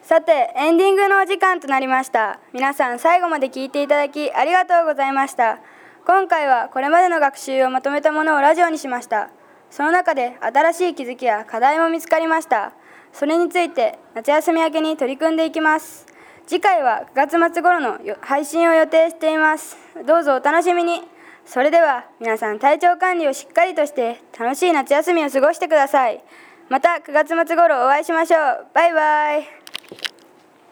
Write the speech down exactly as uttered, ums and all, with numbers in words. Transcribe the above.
さて、エンディングのお時間となりました。皆さん最後まで聞いていただきありがとうございました。今回はこれまでの学習をまとめたものをラジオにしました。その中で新しい気づきや課題も見つかりました。それについて夏休み明けに取り組んでいきます。次回はくがつ末頃の配信を予定しています。どうぞお楽しみに。それでは皆さん、体調管理をしっかりとして楽しい夏休みを過ごしてください。またくがつ末頃お会いしましょう。バイバイ。